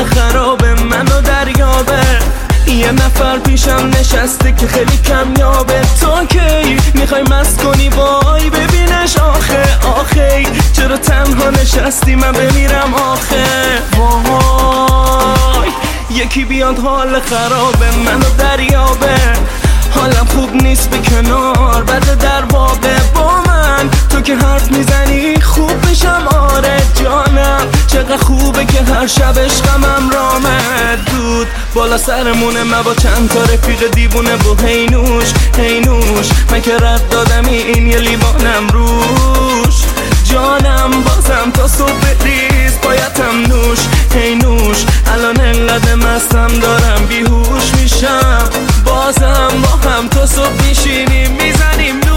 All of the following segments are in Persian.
حال خرابه منو دریابه. یه نفر پیشم نشسته که خیلی کمیابه. تو کی میخوای مست کنی وای ببینش آخه آخه چرا تنها نشستی من بمیرم آخه وای. یکی بیاد حال خرابه منو دریابه. حالم خوب نیست به کنار بده در بابه با من. تو که حرف میزنی خوب میشم آره جانم. چقدر خوبه که هر شب عشقم رامه دود بالا سرمونه. من با چند تا رفیق دیوونه و هینوش هینوش من که رد دادم این یه لیوانم روش جانم. بازم تا صبح ریز بایدم نوش هینوش. الان انقدر مستم دارم بیهوش میشم. بازم با هم تا صبح میشینیم میزنیم نوش.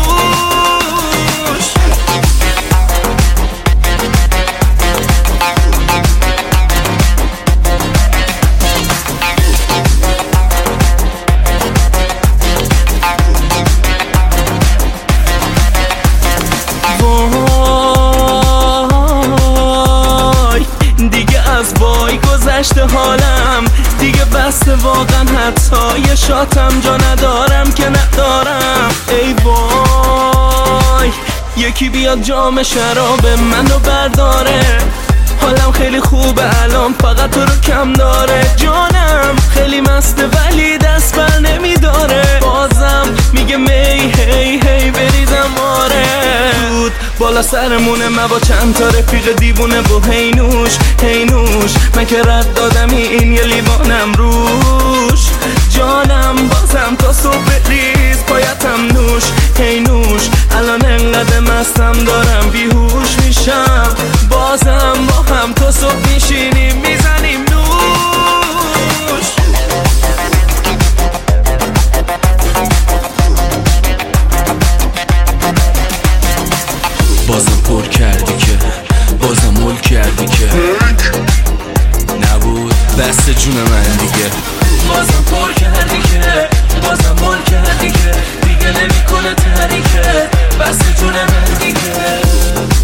وای گذشته حالم دیگه بسته واقعا. حتی یه شاتم جا ندارم که ندارم. ای وای یکی بیاد جام شراب منو برداره. حالم خیلی خوبه الان فقط تو رو کم داره. جانم خیلی مسته ولی دست بر نمیداره. بازم میگه می هی هی بریزم آره دود بالا سرمونه. من با چند تا رفیق دیوونه و هینوش هینوش من که رد دادم این یه لیوانم روش جانم. بازم تا صبح ریز پایتم نوش هینوش. الان انقدر مستم دارم بیهوش میشم. بازم با هم تا صبح میشینیم میزنیم نوش. بازم پر کردی که بازم مول کردی که نبود بست جون من دیگه. بازم پر کردی که بازم مول کردی که دیگه نمیکنه تریکه بست جون من دیگه.